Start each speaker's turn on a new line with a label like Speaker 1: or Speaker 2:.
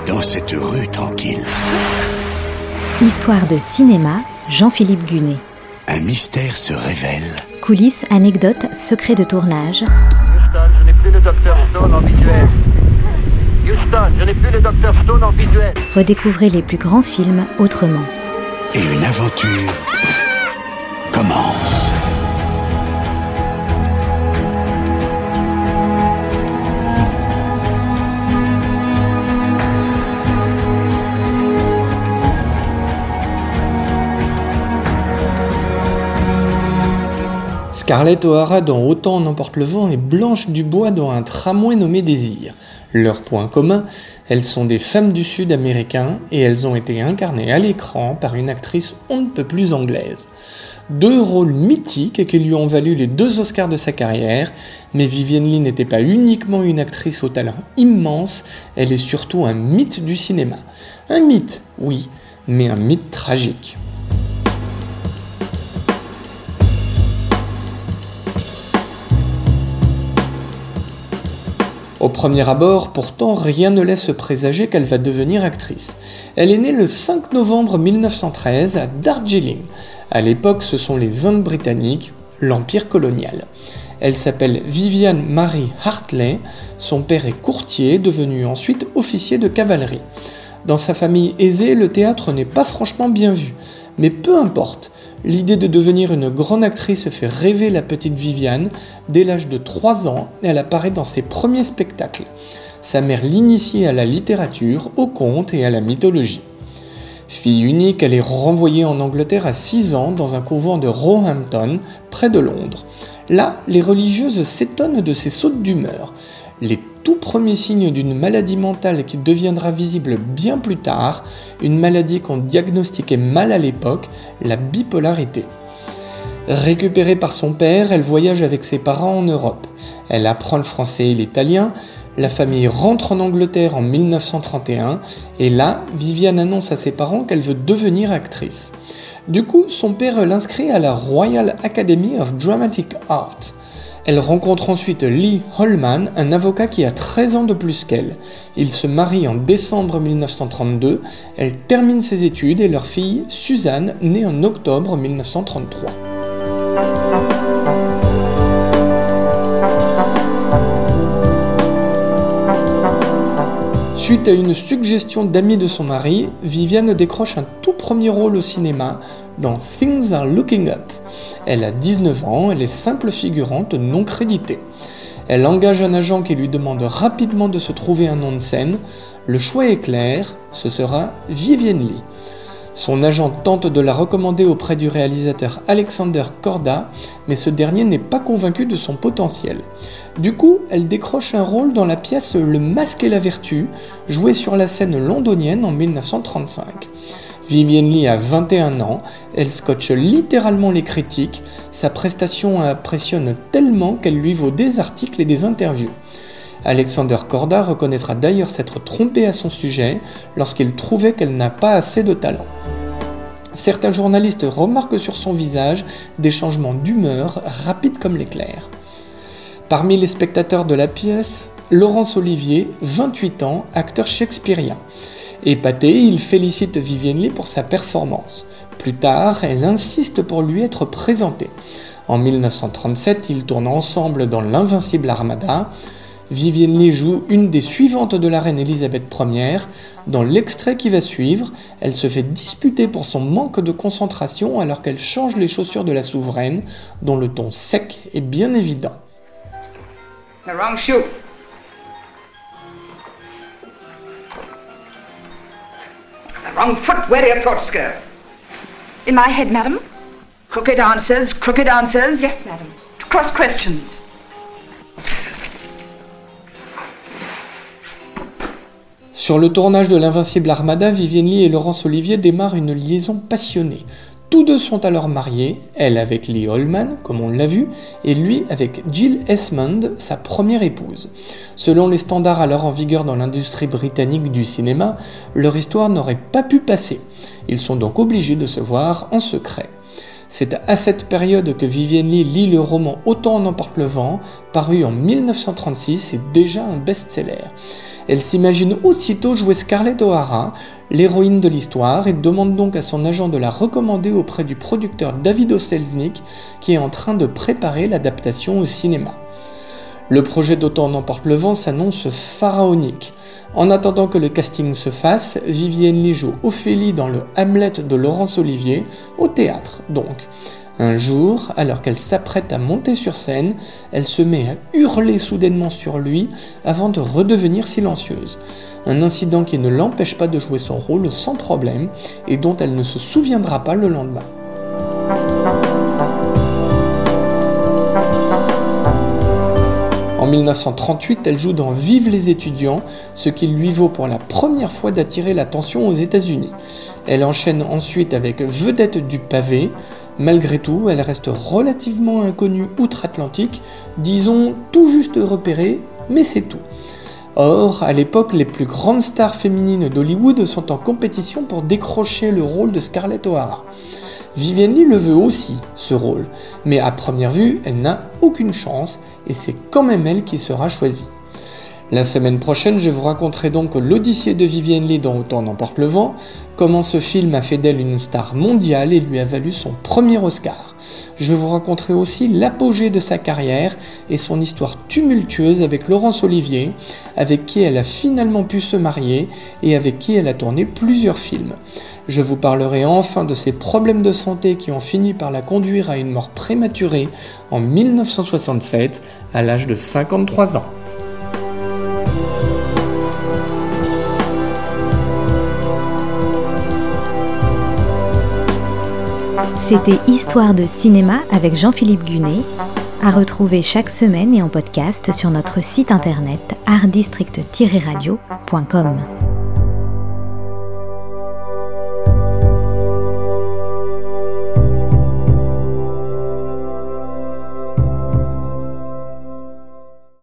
Speaker 1: dans cette rue tranquille?
Speaker 2: Histoire de cinéma, Jean-Philippe Gunet.
Speaker 1: Un mystère se révèle.
Speaker 2: Coulisses, anecdotes, secrets de tournage.
Speaker 3: Houston, je n'ai plus le Dr Stone en visuel. Houston, je n'ai plus le Dr Stone en visuel.
Speaker 2: Redécouvrez les plus grands films autrement.
Speaker 1: Et une aventure commence.
Speaker 4: Scarlett O'Hara dans Autant en emporte le vent et Blanche Dubois dans Un tramway nommé Désir. Leur point commun, elles sont des femmes du Sud américain et elles ont été incarnées à l'écran par une actrice on ne peut plus anglaise. Deux rôles mythiques qui lui ont valu les 2 Oscars de sa carrière, mais Vivien Leigh n'était pas uniquement une actrice au talent immense, elle est surtout un mythe du cinéma. Un mythe, oui, mais un mythe tragique. Au premier abord, pourtant, rien ne laisse présager qu'elle va devenir actrice. Elle est née le 5 novembre 1913 à Darjeeling. À l'époque, ce sont les Indes britanniques, l'empire colonial. Elle s'appelle Vivian Mary Hartley, son père est courtier, devenu ensuite officier de cavalerie. Dans sa famille aisée, le théâtre n'est pas franchement bien vu, mais peu importe. L'idée de devenir une grande actrice fait rêver la petite Viviane. Dès l'âge de 3 ans, elle apparaît dans ses premiers spectacles. Sa mère l'initie à la littérature, au conte et à la mythologie. Fille unique, elle est renvoyée en Angleterre à 6 ans dans un couvent de Roehampton, près de Londres. Là, les religieuses s'étonnent de ses sautes d'humeur. Les tout premiers signes d'une maladie mentale qui deviendra visible bien plus tard, une maladie qu'on diagnostiquait mal à l'époque, la bipolarité. Récupérée par son père, elle voyage avec ses parents en Europe. Elle apprend le français et l'italien. La famille rentre en Angleterre en 1931 et là, Viviane annonce à ses parents qu'elle veut devenir actrice. Du coup, son père l'inscrit à la Royal Academy of Dramatic Art. Elle rencontre ensuite Lee Holman, un avocat qui a 13 ans de plus qu'elle. Ils se marient en décembre 1932, elle termine ses études et leur fille, Suzanne, naît en octobre 1933. Suite à une suggestion d'amis de son mari, Viviane décroche un tout premier rôle au cinéma dans Things Are Looking Up. Elle a 19 ans, elle est simple figurante non créditée. Elle engage un agent qui lui demande rapidement de se trouver un nom de scène. Le choix est clair, ce sera Vivien Leigh. Son agent tente de la recommander auprès du réalisateur Alexander Korda, mais ce dernier n'est pas convaincu de son potentiel. Du coup, elle décroche un rôle dans la pièce Le Masque et la Vertu, jouée sur la scène londonienne en 1935. Vivien Leigh a 21 ans, elle scotche littéralement les critiques, sa prestation impressionne tellement qu'elle lui vaut des articles et des interviews. Alexander Korda reconnaîtra d'ailleurs s'être trompé à son sujet lorsqu'il trouvait qu'elle n'a pas assez de talent. Certains journalistes remarquent sur son visage des changements d'humeur rapides comme l'éclair. Parmi les spectateurs de la pièce, Laurence Olivier, 28 ans, acteur shakespearien. Épaté, il félicite Vivien Leigh pour sa performance. Plus tard, elle insiste pour lui être présentée. En 1937, ils tournent ensemble dans L'Invincible Armada. Vivien Leigh joue une des suivantes de la reine Elisabeth Ier. Dans l'extrait qui va suivre, elle se fait disputer pour son manque de concentration alors qu'elle change les chaussures de la souveraine, dont le ton sec est bien évident.
Speaker 5: The wrong shoe. The wrong foot. Wear your throat skirt.
Speaker 6: In my head, madam?
Speaker 5: Crooked answers, crooked answers.
Speaker 6: Yes, madam. To cross questions.
Speaker 4: Sur le tournage de L'Invincible Armada, Vivien Leigh et Laurence Olivier démarrent une liaison passionnée. Tous deux sont alors mariés, elle avec Lee Holman, comme on l'a vu, et lui avec Jill Esmond, sa première épouse. Selon les standards alors en vigueur dans l'industrie britannique du cinéma, leur histoire n'aurait pas pu passer. Ils sont donc obligés de se voir en secret. C'est à cette période que Vivien Leigh lit le roman Autant en emporte le vent, paru en 1936 et déjà un best-seller. Elle s'imagine aussitôt jouer Scarlett O'Hara, l'héroïne de l'histoire, et demande donc à son agent de la recommander auprès du producteur David O. Selznick, qui est en train de préparer l'adaptation au cinéma. Le projet d'Autant n'emporte le vent s'annonce pharaonique. En attendant que le casting se fasse, Vivien Leigh joue Ophélie dans le Hamlet de Laurence Olivier, au théâtre donc. Un jour, alors qu'elle s'apprête à monter sur scène, elle se met à hurler soudainement sur lui avant de redevenir silencieuse. Un incident qui ne l'empêche pas de jouer son rôle sans problème et dont elle ne se souviendra pas le lendemain. En 1938, elle joue dans Vive les étudiants, ce qui lui vaut pour la première fois d'attirer l'attention aux États-Unis. Elle enchaîne ensuite avec Vedette du pavé. Malgré tout, elle reste relativement inconnue outre-Atlantique, disons tout juste repérée, mais c'est tout. Or, à l'époque, les plus grandes stars féminines d'Hollywood sont en compétition pour décrocher le rôle de Scarlett O'Hara. Vivien Leigh le veut aussi, ce rôle, mais à première vue, elle n'a aucune chance, et c'est quand même elle qui sera choisie. La semaine prochaine, je vous raconterai donc l'Odyssée de Vivien Leigh dans Autant n'emporte le vent, comment ce film a fait d'elle une star mondiale et lui a valu son premier Oscar. Je vous raconterai aussi l'apogée de sa carrière et son histoire tumultueuse avec Laurence Olivier, avec qui elle a finalement pu se marier et avec qui elle a tourné plusieurs films. Je vous parlerai enfin de ses problèmes de santé qui ont fini par la conduire à une mort prématurée en 1967 à l'âge de 53 ans.
Speaker 2: C'était Histoire de cinéma avec Jean-Philippe Gunet, à retrouver chaque semaine et en podcast sur notre site internet artdistrict-radio.com.